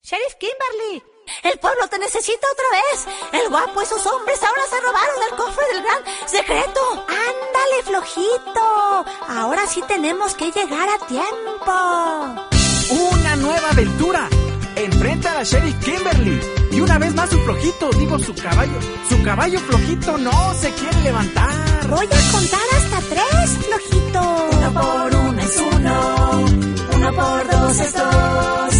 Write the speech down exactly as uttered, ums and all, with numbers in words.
Sheriff Kimberly, el pueblo te necesita otra vez. El guapo y sus hombres ahora se robaron el cofre del gran secreto. Ándale, flojito. Ahora sí tenemos que llegar a tiempo. Una nueva aventura. Enfrenta a la Sheriff Kimberly. Y una vez más su flojito, digo su caballo. Su caballo flojito no se quiere levantar. Voy a contar hasta tres, flojito. Uno por uno es uno. Uno por dos es dos.